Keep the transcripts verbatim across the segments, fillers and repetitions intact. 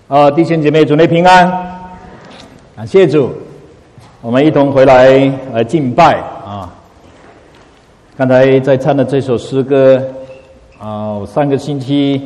呃，弟兄姐妹，主内平安，感谢主，我们一同回来呃敬拜啊。刚才在唱的这首诗歌啊，我上个星期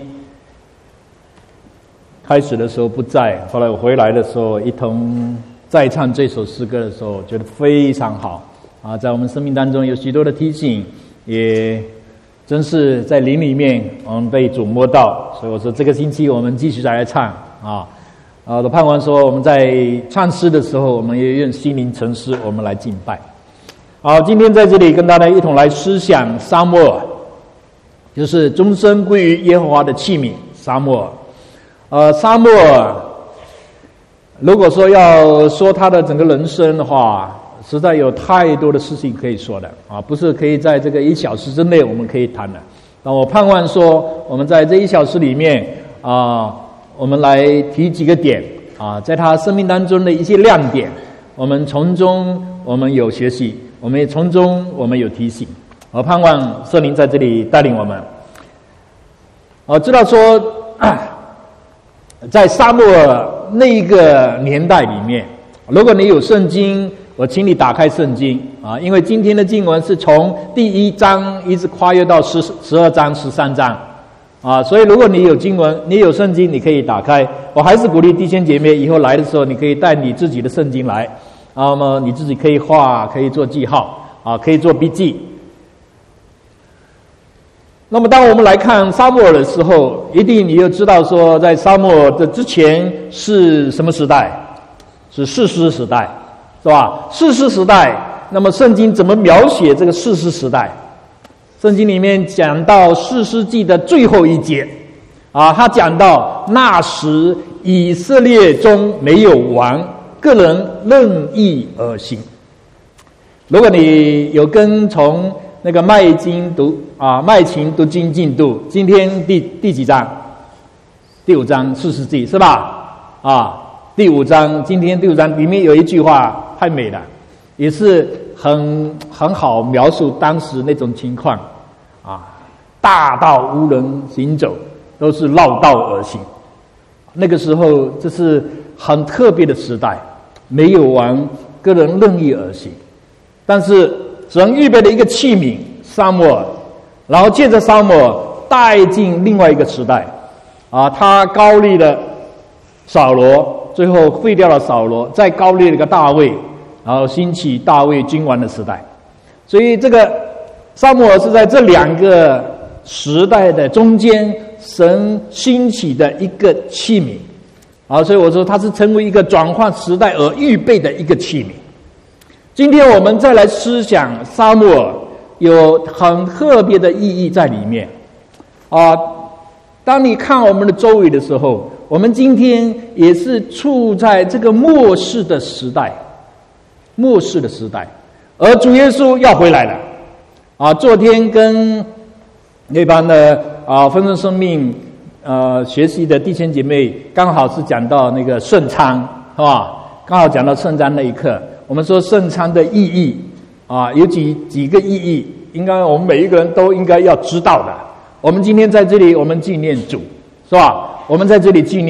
开始的时候不在，后来我回来的时候一同再唱这首诗歌的时候，觉得非常好啊，在我们生命当中有许多的提醒，也真是在灵里面我们被主摸到，所以我说这个星期我们继续再来唱啊。啊，我盼望说我们在唱诗的时候，我们也用心灵沉思，我们来敬拜。好，今天在这里跟大家一同来思想撒母耳，就是终身归于耶和华的器皿撒母耳。呃，撒母耳如果说要说他的整个人生的话，实在有太多的事情可以说的啊，不是可以在这个一小时之内我们可以谈的。那我盼望说，我们在这一小时里面啊，我们来提几个点啊，在他生命当中的一些亮点，我们从中我们有学习，我们也从中我们有提醒。我盼望圣灵在这里带领我们。我知道说，在撒母耳那一个年代里面，如果你有圣经，我请你打开圣经啊，因为今天的经文是从第一章一直跨越到十十二章、十三章啊，所以如果你有经文，你有圣经，你可以打开。我还是鼓励弟兄姐妹以后来的时候，你可以带你自己的圣经来，啊，那么你自己可以画，可以做记号啊，可以做笔记。那么当我们来看撒母耳的时候，一定你就知道说，在撒母耳的之前是什么时代？是士师时代，是吧？士师时代，那么圣经怎么描写这个士师时代？圣经里面讲到士师记的最后一节啊，他讲到那时以色列中没有王，个人任意而行。如果你有跟从那个麦经读啊，麦琴读经进度，今天第第几章？第五章士师记是吧？啊，第五章，今天第五章里面有一句话太美了，也是很很好描述当时那种情况啊，大道无人行走，都是绕道而行。那个时候这是很特别的时代，没有王，个人任意而行。但是神预备了一个器皿撒母耳，然后借着撒母耳带进另外一个时代啊，他高立了扫罗，最后废掉了扫罗，再高立了一个大卫，然后兴起大卫君王的时代。所以这个撒母耳是在这两个时代的中间，神兴起的一个器皿啊，所以我说它是成为一个转换时代而预备的一个器皿。今天我们再来思想撒母耳，有很特别的意义在里面啊。当你看我们的周围的时候，我们今天也是处在这个末世的时代，末世的时代，而主耶稣要回来了啊！昨天跟那帮的啊丰盛生命呃学习的弟兄姐妹，刚好是讲到那个圣餐，是吧？刚好讲到圣餐那一刻，我们说圣餐的意义啊，有几几个意义，应该我们每一个人都应该要知道的。我们今天在这里，我们纪念主，是吧？我们在这里纪念。